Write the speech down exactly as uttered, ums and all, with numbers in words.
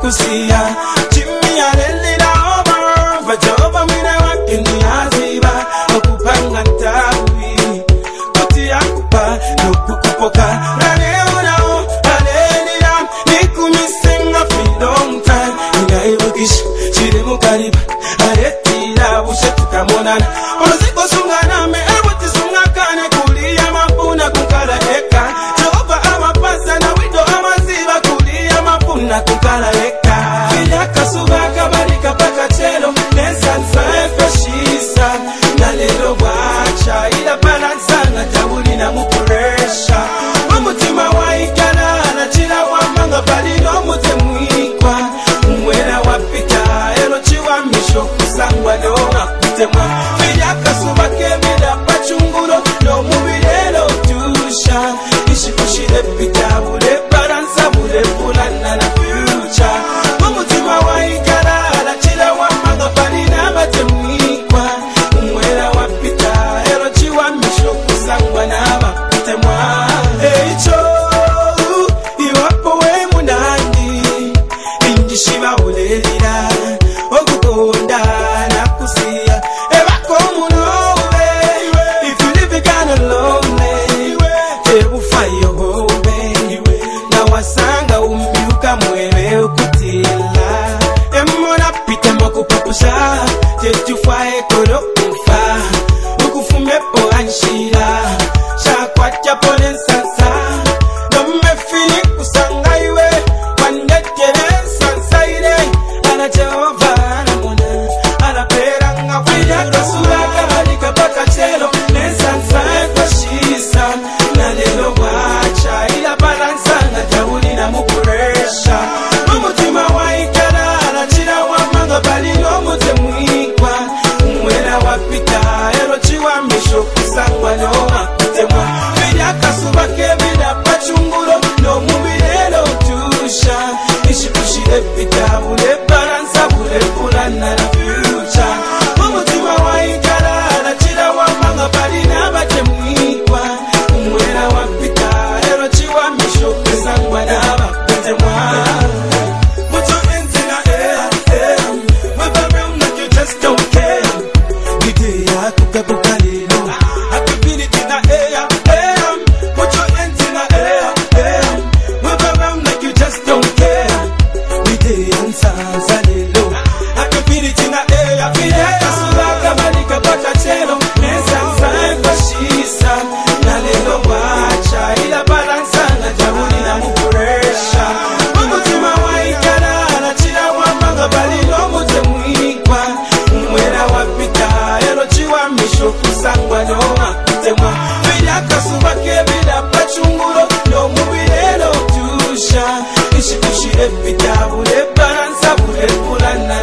kusia chimi ya lelila over vajoba mwina wake ni aziba okupanga ntawi kuti yakupa nukukupoka raneonao alelila nikumisenga fi long time ingaibukisha chiri mukariba aretila ushetuka monana onoziko sungana me ebuti sungakane kulia mapuna kukala eka Jehova amapasa na wido amaziba kulia mapuna kukala eka Kinyaka subaka barika paka chelo Nesansa efeshisa na lelo wacha ila balansa na tabuli na mukuresha Wamutima waikana na chila wamanga balino mute mwikwa Mwela wapita elo chiwa misho kusangwa no akutemwa Kinyaka subake mida pachunguro no mubirelo tusha Ishikushile pita bule balansa bule pulana na future Wamutima waikana na chila wamanga balina bate mwikwa Mwela wapita elo chiwa misho kusangwa na akutemwa Eicho iwapo we munandi Injishiba ulelira okukonda na kusia ebako munowe if you live kind of lonely tebufa yobe na wasanga umbiuka mwewe ukutila emona pita makupapusha tetufae koro ufa ukufume po anshira shakwacha pole sasa Dome fili kusanga iwe Wandekele sansa ide Ala Jehova ala mona Ala peranga wida Kasura kabalika baka chelo Nesansa ekwa shisa Na lelo wacha Ila balansa na jahuli na mukuresha Mumutima waikana Ala chila wamanga balino mute mwikwa Mwela wapita Elo chiwa misho kusangwa no akutemwa Vida kasubake vida pachunguro No mubirelo tusha Ishikushile pita bule balansa bule pulana na future Mumutima waikala na chila wamanga balina bate mwikwa Mwela wapita ero chiwa misho kusangwa na bakutemwa Put your hands in the air, air Move around like you just don't care Gidea kukabuka lelo I can feel it in the air, air Put your hands in the air, air Move around like you just don't care Gidea nsanza lelo I can feel it in the air, air Kasubaka balika baka chelo Nesansa ekwa shisa Na lelo wacha Ila balansa na jahuli na mukuresha Mumutima waikana Na chila wamanga balino mute mwikwa Mwela wapita Elo chiwa misho kusangwa no akutemwa Vida kasubake vida pachunguro No mubirelo tusha Ishikushile pita bule balansa bule pulana